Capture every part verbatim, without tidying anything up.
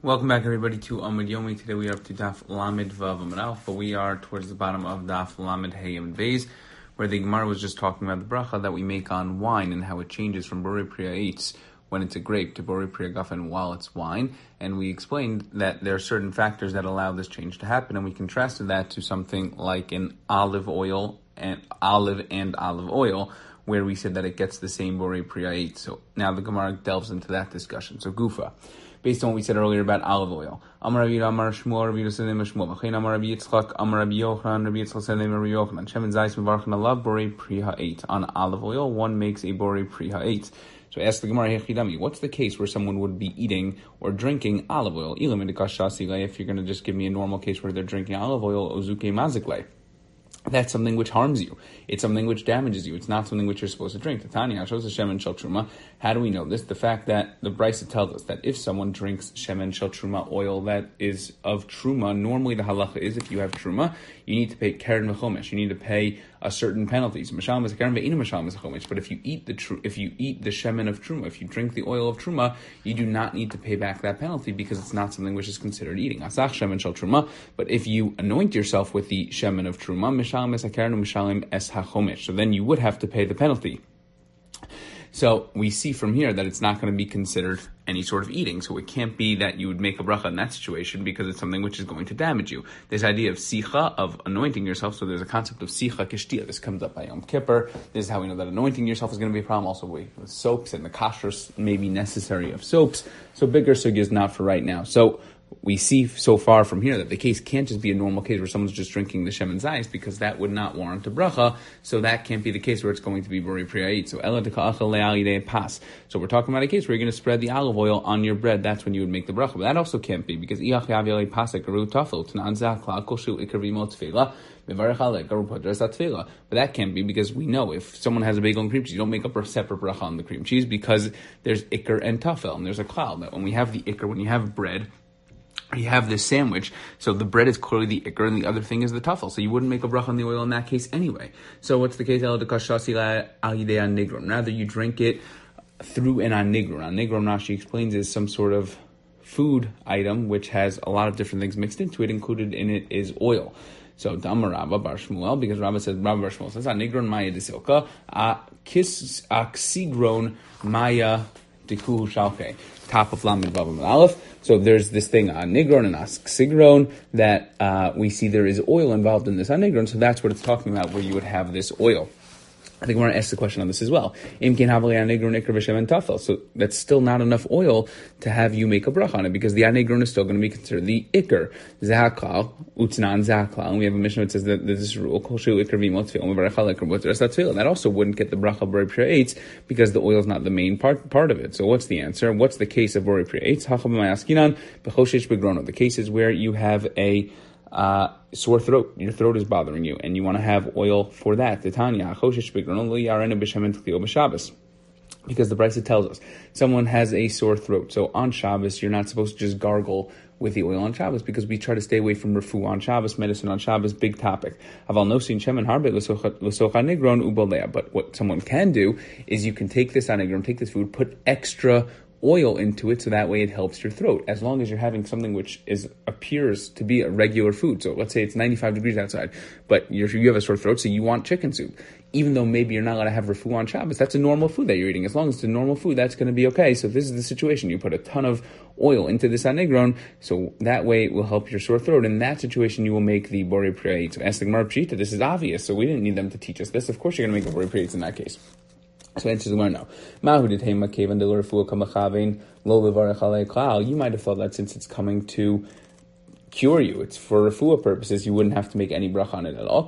Welcome back, everybody, to Amud Yomi. Today we are up to Daf Lamed Vav Amud Aleph, but we are towards the bottom of Daf Lamed Hey Amud Beis, where the Gemara was just talking about the bracha that we make on wine and how it changes from Borei Priya Eitz when it's a grape to Borei Priya Gafen while it's wine. And we explained that there are certain factors that allow this change to happen, and we contrasted that to something like an olive oil and olive and olive oil, where we said that it gets the same Borei Priya Eitz. So now the Gemara delves into that discussion. So Gufa, based on what we said earlier about olive oil. Amar Rabbi Amar Shmuel Rabbi Yosef Shmuel. V'chein Amar Rabbi Yitzchak Amar Rabbi Yochanan Rabbi Yitzchak said Rabbi Yochanan. Shemen Zayis Mevarchin Alav Borei Pri Ha'eit. On olive oil, one makes a Borei Pri Ha'eit. So ask the Gemara Hechidami, what's the case where someone would be eating or drinking olive oil? Ilam Indikashasile. If you're going to just give me a normal case where they're drinking olive oil, Ozuke Mazikle. That's something which harms you. It's something which damages you. It's not something which you're supposed to drink. Tanya shows the shemen shel truma. How do we know this? The fact that the Brisa tells us that if someone drinks shemen shel truma, oil that is of truma, normally the halacha is if you have truma, you need to pay keren v'chomesh. You need to pay a certain penalties. Mashal is keren ve'ina mashal is chomesh. But if you eat the tr- if you eat the shemen of truma, if you drink the oil of truma, you do not need to pay back that penalty because it's not something which is considered eating. Asach shemen shel truma. But if you anoint yourself with the shemen of truma, mashal es hakeren u'mashalim es hachomesh. So then you would have to pay the penalty. So we see from here that it's not going to be considered any sort of eating. So it can't be that you would make a bracha in that situation because it's something which is going to damage you. This idea of sicha, of anointing yourself, so there's a concept of sicha kishtia. This comes up by Yom Kippur. This is how we know that anointing yourself is going to be a problem. Also with soaps and the kashrus may be necessary of soaps. So bigger sugi is not for right now. So we see so far from here that the case can't just be a normal case where someone's just drinking the shemen zayis because that would not warrant a bracha. So that can't be the case where it's going to be borei priya eitz. So ela teka'achal le'al pas. So we're talking about a case where you're going to spread the olive oil on your bread. That's when you would make the bracha. But that also can't be because i'ach yav pasek garu tafel t'nan zakla kol shu ikar v'imot tefila. But that can't be because we know if someone has a bagel and cream cheese, you don't make up a separate bracha on the cream cheese because there's ikar and tafel and there's a klal that when we have the ikar, when you have bread, you have this sandwich, so the bread is clearly the ikar and the other thing is the tafel. So you wouldn't make a bracha on the oil in that case anyway. So what's the case? Rather you drink it through an anigron. Anigron, Rashi explains, is some sort of food item which has a lot of different things mixed into it. Included in it is oil. So Damar Rabba Bar Shmuel, because Rabba says Rabba Bar Shmuel says anigron maya desilka, akis aksigron maya dekuhu shalke. Top of Lamed Vav Amud Aleph. So there's this thing on Nigron and Asksigron that uh, we see there is oil involved in this on Nigron. So that's what it's talking about, where you would have this oil. I think we're going to ask the question on this as well. So that's still not enough oil to have you make a bracha on it because the anegron is still going to be considered the ikr. Zakal, utnan zakal. And we have a mission that says that this rule, that also wouldn't get the bracha borei priya eitz because the oil is not the main part part of it. So what's the answer? What's the case of borei priya eitz? The case is where you have a Uh, sore throat, your throat is bothering you, and you want to have oil for that. Because the Brisa tells us someone has a sore throat. So on Shabbos, you're not supposed to just gargle with the oil on Shabbos because we try to stay away from refu on Shabbos, medicine on Shabbos, big topic. But what someone can do is you can take this anigron, take this food, put extra oil into it, so that way it helps your throat, as long as you're having something which is appears to be a regular food. So let's say it's ninety-five degrees outside, but you're, you have a sore throat, so you want chicken soup. Even though maybe you're not allowed to have refu on Shabbos, that's a normal food that you're eating. As long as it's a normal food, that's going to be okay. So if this is the situation, you put a ton of oil into this anigron, so that way it will help your sore throat. In that situation, you will make the borei priya eitz. So ask the Gemara Pshita, this is obvious, so we didn't need them to teach us this. Of course you're going to make a borei priya eitz in that case. So answers the no. You might have thought that since it's coming to cure you, it's for refuah purposes, you wouldn't have to make any bracha on it at all.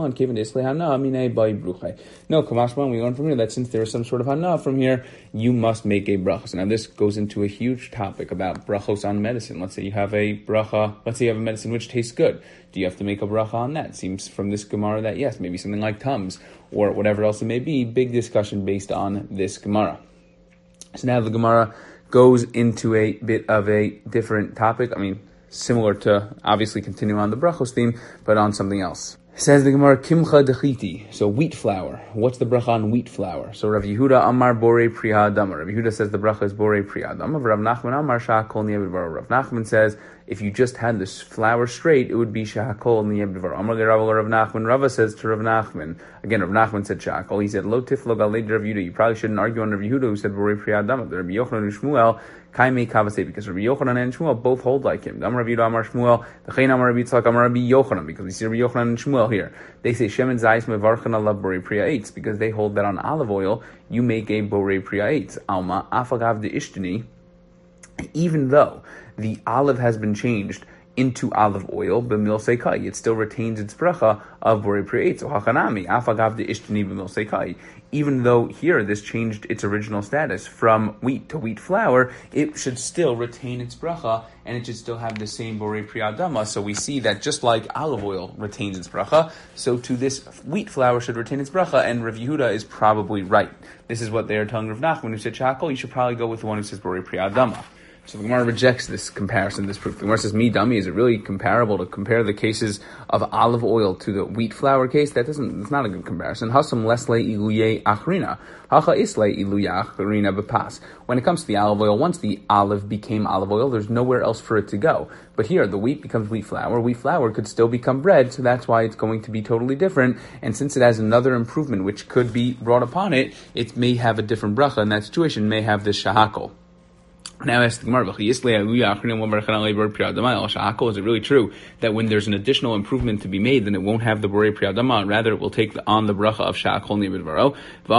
No, kamashman, we learn from here that since there is some sort of hana from here, you must make a bracha. So now this goes into a huge topic about brachos on medicine. Let's say you have a bracha, let's say you have a medicine which tastes good. Do you have to make a bracha on that? It seems from this Gemara that yes, maybe something like Tums or whatever else it may be. Big discussion based on this Gemara. So now the Gemara goes into a bit of a different topic. I mean, similar to obviously continuing on the brachos theme, but on something else. Says the Gemara, Kimcha dechiti, so wheat flour. What's the bracha on wheat flour? So Rav Yehuda Amar Borei Priya Adama. Rav Yehuda says the bracha is Borei Priya Adama. Rav Nachman Amar Shahakol Niyeh B'dvaro. Rav Nachman says if you just had this flour straight, it would be Shahakol Niyeh B'dvaro. Amar Rav Nachman. Rava says to Rav Nachman. Again, Rav Nachman said Shahakol. He said Lo Tiflo Galei Rav Yehuda. You probably shouldn't argue on Rav Yehuda who said Borei Priya Adama. The Rabbi Yochanan and Shmuel Kaimei Kavasei, because Rabbi Yochanan and Shmuel both hold like him. Amar Rav Yehuda Amar Shmuel. The Chayin Amar Rabbi Yitzchak Amar Rabbi Yochanan, because we see Rabbi Yochanan and Shmuel here. They say Shemen Zayis Mevarchan Alav Borei Priya Eitz, because they hold that on olive oil you make a Borei Priya Eitz. Alma Afagav de Ishtini, even though the olive has been changed into olive oil, b'mil seikai, it still retains its bracha of Borei Priya Eitz. So Hachanami Afagav de Ishtini b'mil seikai. Even though here this changed its original status from wheat to wheat flour, it should still retain its bracha, and it should still have the same Borei Priya Adama. So we see that just like olive oil retains its bracha, so to this wheat flour should retain its bracha, and Rav Yehuda is probably right. This is what they are telling Rav Nachman, who said, Shakol, you should probably go with the one who says Borei Priya Adama. So the Gemara rejects this comparison, this proof. The Gemara says, "Mi dummy, is it really comparable to compare the cases of olive oil to the wheat flour case? That doesn't. It's not a good comparison. Hasam lesle iluye achrina, hacha isle iluye achrina bepas. When it comes to the olive oil, once the olive became olive oil, there's nowhere else for it to go. But here, the wheat becomes wheat flour. Wheat flour could still become bread, so that's why it's going to be totally different. And since it has another improvement which could be brought upon it, it may have a different bracha. In that situation, may have this shahakol." Now ask the Gemara, is it really true that when there's an additional improvement to be made, then it won't have the Borei Priya Adama, and rather it will take on the bracha of Shahakol Niyeh B'dvaro?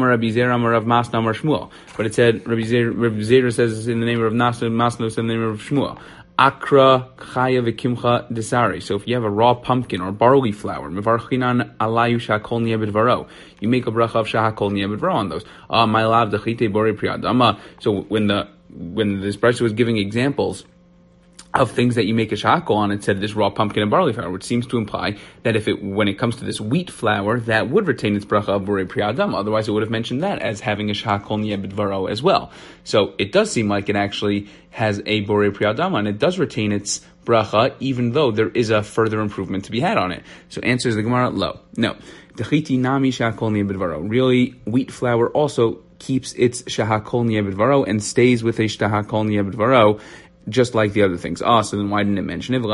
But it said, Rabbi Zera says in the name of Nasna, Masna says in the name of Shmuel. Akra chaya v'kimcha desari. So if you have a raw pumpkin or barley flour, mevarchinan alayu shahakol niyeh b'dvaro, you make a bracha of Shahakol Niyeh B'dvaro on those. Ah, my lav dechite Borei Priya Adama. So when the when this brisa was giving examples of things that you make a shahakol on, it said this raw pumpkin and barley flour, which seems to imply that if it, when it comes to this wheat flour, that would retain its bracha of Borei Priya Adama. Otherwise, it would have mentioned that as having a Shahakol Niyeh B'dvaro as well. So it does seem like it actually has a Borei Priya Adama, and it does retain its bracha, even though there is a further improvement to be had on it. So answers the Gemara, lo. No. Dechiti nami Shahakol Niyeh B'dvaro. Really, wheat flour also keeps its Shahakol Niyeh B'dvaro and stays with a Shahakol Niyeh B'dvaro, just like the other things. Ah, so then why didn't it mention it?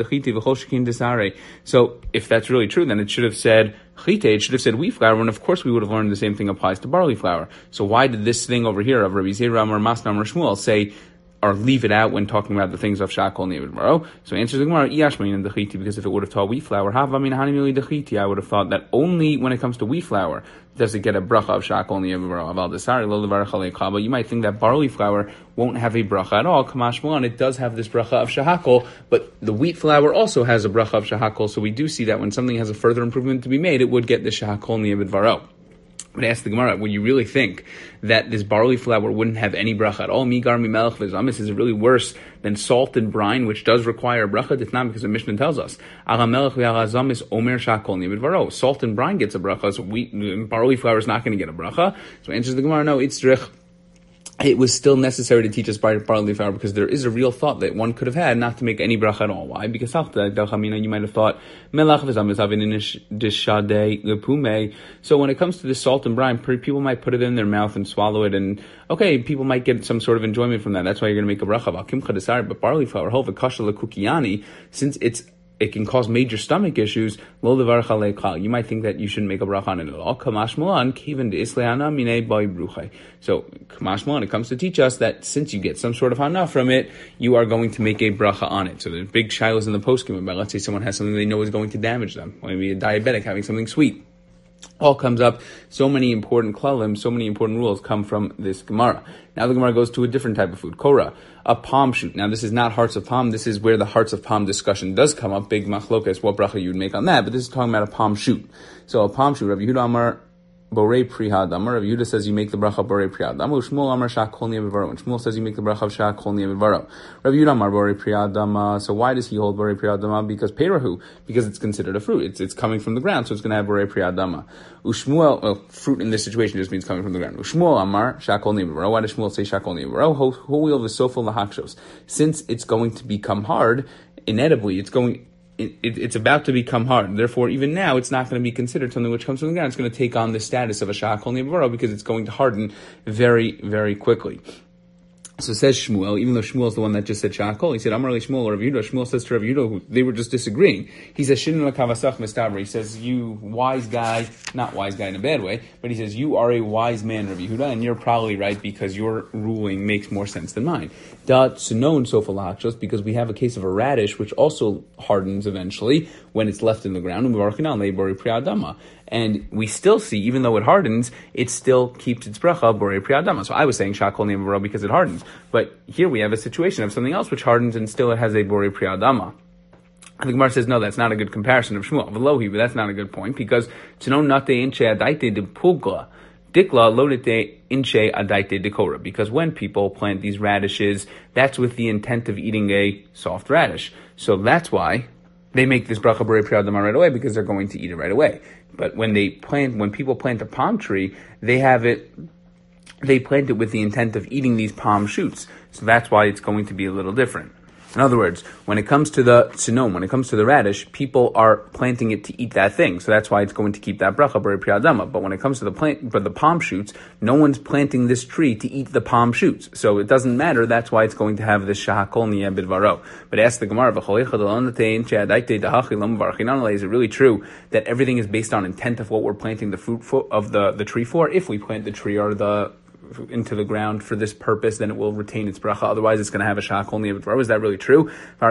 So if that's really true, then it should have said chite, it should have said wheat flour, and of course we would have learned the same thing applies to barley flour. So why did this thing over here of Rabbi Zera or Masna or Shmuel say, or leave it out when talking about the things of Shahakol Niyeh B'dvaro? So answers the Gemara, Iyashmain and Dechiti, because if it would have taught wheat flour, Havamin Hanimili Dechiti, I would have thought that only when it comes to wheat flour does it get a bracha of Shahakol Niyeh B'dvaro. Aval Desari Lo Levar Chalei Chaba. You might think that barley flour won't have a bracha at all. Kamash Mulan, it does have this bracha of Shahakol, but the wheat flour also has a bracha of Shahakol. So we do see that when something has a further improvement to be made, it would get the Shahakol Niyeh B'dvaro. But ask the Gemara, would you really think that this barley flour wouldn't have any bracha at all? Migar mi melech v'zamis, is it really worse than salt and brine, which does require bracha? It's not, because the Mishnah tells us, Ala melech v'zamis omer shakol niyeh b'dvaro. Salt and brine gets a bracha, so wheat, barley flour is not going to get a bracha. So answers the Gemara, no, it's drich. It was still necessary to teach us barley flour because there is a real thought that one could have had not to make any bracha at all. Why? Because you might have thought, so when it comes to this salt and brine, people might put it in their mouth and swallow it, and okay, people might get some sort of enjoyment from that. That's why you're going to make a bracha. But barley flour, since it's it can cause major stomach issues, lo levar chalei chal. You might think that you shouldn't make a bracha on it at all. Kamash mulan, kiven de'isleana minei boi bruchay. So, kamash mulan, it comes to teach us that since you get some sort of hana from it, you are going to make a bracha on it. So there's big shilas in the poskim about, let's say someone has something they know is going to damage them. Maybe a diabetic having something sweet. All comes up. So many important klalim, so many important rules come from this Gemara. Now the Gemara goes to a different type of food. Korah, a palm shoot. Now this is not hearts of palm. This is where the hearts of palm discussion does come up. Big machlokas, what bracha you would make on that. But this is talking about a palm shoot. So a palm shoot, Rabbi Yehuda Amar Borei Priya Adama. Rabbi Yehuda says you make the bracha of Borei Priya Adama. Shmuel Amar Shahakol Niyeh B'dvaro. And Shmuel says you make the bracha of Shahakol Niyeh B'dvaro. Rabbi Yehuda Amar Borei Priya Adama. So why does he hold Borei Priya Adama? Because Peirahu, because it's considered a fruit. It's it's coming from the ground, so it's going to have Borei Priya Adama. Ushmuel, well, fruit in this situation just means coming from the ground. Ushmuel Amar Shahakol Niyeh B'dvaro. Why does Shmuel say Shahakol Niyeh B'dvaro? Ho'il v'sofo lahakshos. Since it's going to become hard, inedibly, it's going. it, it, it's about to become hard. Therefore, even now, it's not going to be considered something which comes from the ground. It's going to take on the status of a shahakol nivaro because it's going to harden very, very quickly. So says Shmuel, even though Shmuel is the one that just said shahakol, he said, Amar li Shmuel or Rav Yehuda. Shmuel says to Rav Yehuda, who they were just disagreeing. He says, Shinin l'kavasach mistabra. He says, you wise guy, not wise guy in a bad way, but he says, you are a wise man, Rav Yehuda, and you're probably right because your ruling makes more sense than mine. Da tsunon sofalachos, because we have a case of a radish, which also hardens eventually when it's left in the ground. And we still see, even though it hardens, it still keeps its bracha borei priyadama. So I was saying shakol nivaro because it hardens. But here we have a situation of something else which hardens and still it has a borei priyadama. And the Gemara says, no, that's not a good comparison of Shmuel. Velohi, but that's not a good point because to know nate inche adaite de pulgla, dikla lodete inche adaite dekora. Because when people plant these radishes, that's with the intent of eating a soft radish. So that's why they make this bracha borei priyadama right away because they're going to eat it right away. But when they plant, when people plant a palm tree, they have it, they plant it with the intent of eating these palm shoots. So that's why it's going to be a little different. In other words, when it comes to the tsunom, when it comes to the radish, people are planting it to eat that thing. So that's why it's going to keep that bracha borei priyadama. But when it comes to the plant, but the palm shoots, no one's planting this tree to eat the palm shoots. So it doesn't matter. That's why it's going to have this shahakol niyeh bidvaro. But ask the Gemara, is it really true that everything is based on intent of what we're planting the fruit for, of the, the tree for? If we plant the tree or the into the ground for this purpose, then it will retain its bracha. Otherwise, it's going to have a shach only. Is that really true?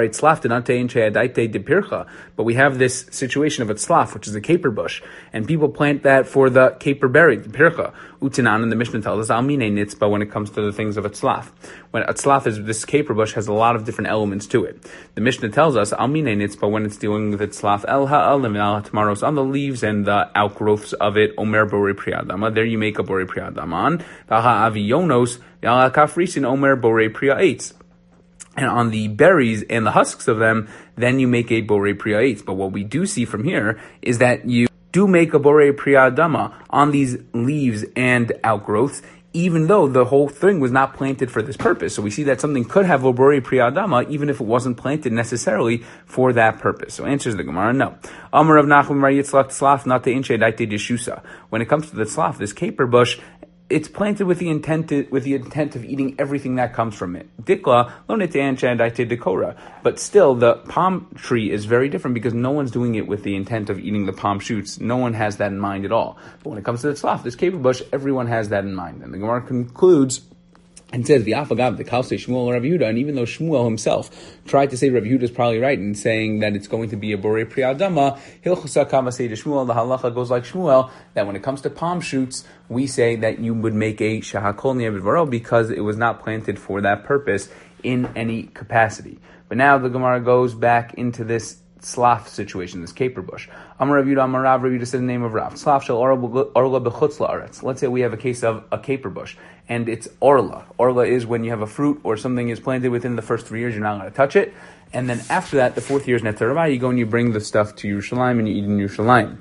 But we have this situation of a tzlaf, which is a caper bush, and people plant that for the caper berry, the pircha. Utinan, and the Mishnah tells us, almine nitzba, when it comes to the things of a tzlaf. When a tzlaf is, this caper bush has a lot of different elements to it. The Mishnah tells us, almine nitzba, when it's dealing with a tzlaf, el ha'alim al ha'tamaros, on the leaves and the outgrowths of it, omer borei priyadama, there you make a borei priyadaman, avionos, yal kafrisin, omer borei priya. And on the berries and the husks of them, then you make a borei priya. But what we do see from here is that you do make a borei priyadama on these leaves and outgrowths, even though the whole thing was not planted for this purpose. So we see that something could have a borei priyadama, even if it wasn't planted necessarily for that purpose. So answers the Gemara, no. Amar of Nachum Bar Yitzchak tzlaf nate inche daite deshusa. When it comes to the tzlaf, this caper bush, it's planted with the intent to, with the intent of eating everything that comes from it. Dikla lo nete anche daite dekora. But still, the palm tree is very different because no one's doing it with the intent of eating the palm shoots. No one has that in mind at all. But when it comes to the tzlaf, this caper bush, everyone has that in mind. And the Gemara concludes and says, the Afagav, the Kalse Shmuel or Rav Yehuda, and even though Shmuel himself tried to say Rav Yehuda is probably right in saying that it's going to be a borei priyadama, Hilchusa Kama say to Shmuel, the halacha goes like Shmuel, that when it comes to palm shoots, we say that you would make a shahakol niyeh bidvaro because it was not planted for that purpose in any capacity. But now the Gemara goes back into this tzlaf situation, this caper bush. Amar Rav Yehuda, Amar Rav, Rav Yehuda said the name of Rav. Tzlaf shel orla bechutz la'aretz. Let's say we have a case of a caper bush, and it's orla. Orla is when you have a fruit or something is planted within the first three years, you're not going to touch it. And then after that, the fourth year is Netzar Rabah, you go and you bring the stuff to Yerushalayim and you eat in Yerushalayim.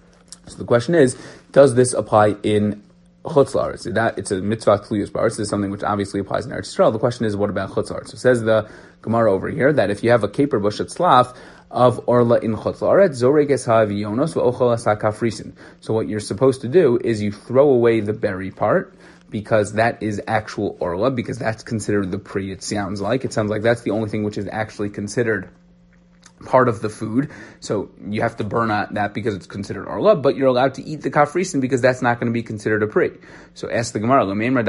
So the question is, does this apply in chutz la'aretz? That it's a mitzvah tliyus ba'aretz. This is something which obviously applies in Eretz Yisrael. The question is, what about chutz la'aretz? So says the Gemara over here that if you have a caper bush at tzlaf of orla in chutz la'aretz, zoreges ha'avionos v'ocholas ha'kafrisin. So what you're supposed to do is you throw away the berry part, because that is actual orla, because that's considered the pri, it sounds like. It sounds like that's the only thing which is actually considered part of the food. So you have to burn out that because it's considered orla, but you're allowed to eat the kafrisin because that's not going to be considered a pri. So ask the Gemara,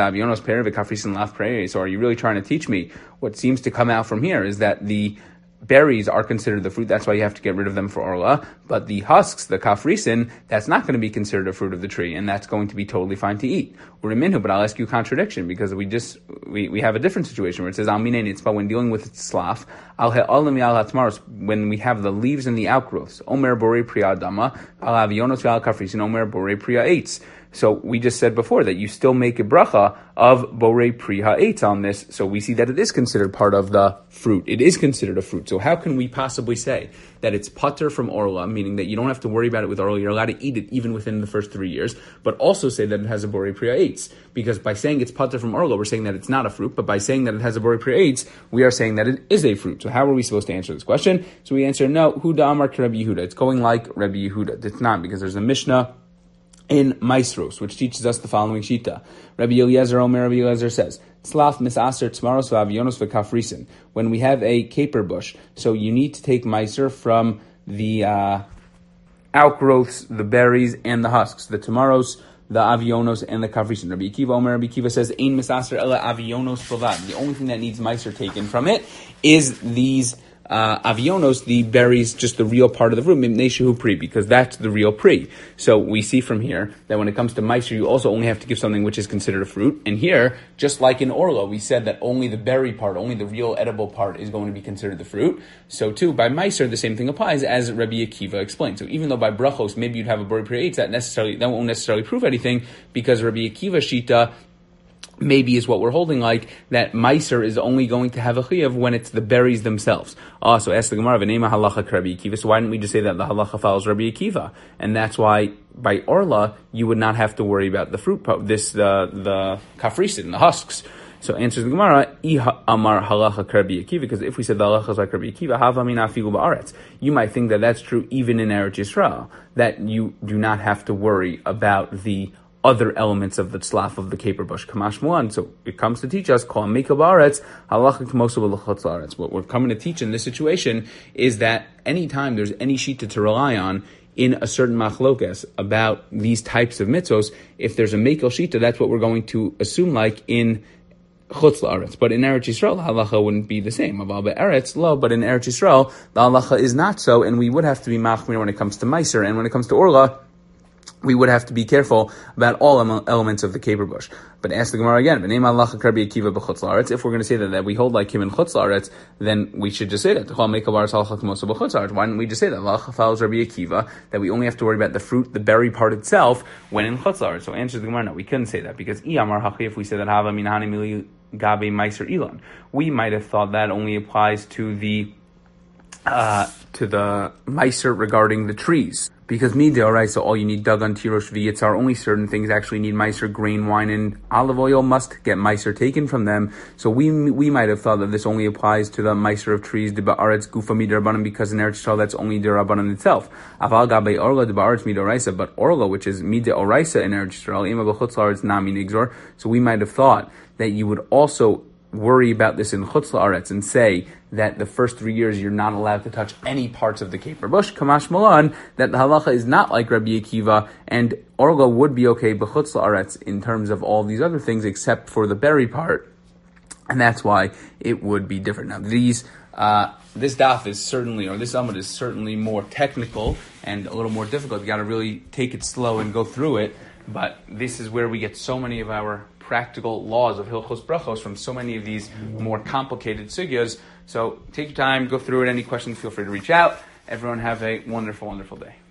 so are you really trying to teach me what seems to come out from here is that the berries are considered the fruit, that's why you have to get rid of them for orla, but the husks, the kafrisin, that's not going to be considered a fruit of the tree, and that's going to be totally fine to eat. We're in minhu, but I'll ask you a contradiction, because we just, we, we have a different situation where it says, al minei nitzba, when dealing with tzlaf, al he'olim yal hatmaros, when we have the leaves and the outgrowths, omer borei priya dama, al avionos yal kafrisin, omer borei priya eitz. So we just said before that you still make a bracha of borei pri ha'etz on this. So we see that it is considered part of the fruit. It is considered a fruit. So how can we possibly say that it's pater from orla, meaning that you don't have to worry about it with orla, you're allowed to eat it even within the first three years, but also say that it has a borei pri ha'etz? Because by saying it's pater from orla, we're saying that it's not a fruit, but by saying that it has a borei pri ha'etz, we are saying that it is a fruit. So how are we supposed to answer this question? So we answer, no, Huda Amar ki Rabbi Yehuda. It's going like Rabbi Yehuda. It's not, because there's a Mishnah in Maisros, which teaches us the following shita. Rabbi Eliezer Omer, Rabbi Eliezer says, Tzlaf misaser tzmaros v'avionos v'kafrisin. When we have a caper bush, so you need to take meiser from the uh, outgrowths, the berries, and the husks, the tamaros, the avionos, and the kafrisin. Rabbi Akiva Omer, Rabbi Akiva says, Ein misaser ela avionos provad. The only thing that needs meiser taken from it is these Uh, avionos, the berries, just the real part of the fruit, mimneshu pri, because that's the real pri. So we see from here that when it comes to meiser, you also only have to give something which is considered a fruit. And here, just like in orla, we said that only the berry part, only the real edible part is going to be considered the fruit. So too, by meiser, the same thing applies as Rabbi Akiva explained. So even though by brachos, maybe you'd have a borei pri ha'etz, that necessarily, that won't necessarily prove anything, because Rabbi Akiva shita maybe is what we're holding, like that meiser is only going to have a chiyuv when it's the berries themselves. Also, ask the Gemara, v'neima halacha Rabbi Akiva. So why didn't we just say that the halacha follows Rabbi Akiva? And that's why by orla you would not have to worry about the fruit, this the the kafrisin, the husks. So answers the Gemara, Iha amar halacha Rabbi Akiva, because if we said the halacha is like Rabbi Akiva, hava min afilu ba'aretz, you might think that that's true even in Eretz Yisrael, that you do not have to worry about the other elements of the tzlaf of the caper bush. Kamash muan. So it comes to teach us, kol mekil ba'aretz, halacha k'mosu v'lechutz la'aretz. What we're coming to teach in this situation is that anytime there's any shita to rely on in a certain machlokes about these types of mitzvos, if there's a mekil shita, that's what we're going to assume like in chutz la'aretz. But in Eretz Yisrael, the halacha wouldn't be the same. Aval be'eretz, lo, but in Eretz Yisrael, the halacha is not so, and we would have to be machmir when it comes to meiser, and when it comes to orla, we would have to be careful about all elements of the caper bush. But ask the Gemara again, if we're going to say that, that we hold like him in chutz la'aretz, then we should just say that. Why didn't we just say that? Halacha follows Rabbi Akiva, that we only have to worry about the fruit, the berry part itself, when in chutz la'aretz. So answer the Gemara, no, we couldn't say that, because if we say that hava min hani mili gabe meiser ilan, we might have thought that only applies to the uh, to the meiser regarding the trees. Because me alright, so all you need dagan, tirosh, v'yitzar, only certain things actually need meiser, grain, wine, and olive oil must get meiser taken from them. So we we might have thought that this only applies to the meiser of trees, de ba'aretz gufa mid'arabanan, because in Eretz Yisrael that's only d'arabanan itself. Aval gabe orla de ba'aretz mid'oraisa, but orla, which is mid'oraisa in Eretz Yisrael, ima b'chutz la'aretz nami nigzor. So we might have thought that you would also worry about this in chutz la'aretz and say that the first three years you're not allowed to touch any parts of the caper bush, kamash malan, that the halacha is not like Rabbi Akiva, and orla would be okay b'chutz la'aretz in terms of all these other things except for the berry part, and that's why it would be different. Now these, uh, this daf is certainly, or this amud is certainly more technical and a little more difficult. You got to really take it slow and go through it, but this is where we get so many of our practical laws of Hilchos Brachos from so many of these more complicated sugyas. So take your time, go through it. Any questions, feel free to reach out. Everyone have a wonderful, wonderful day.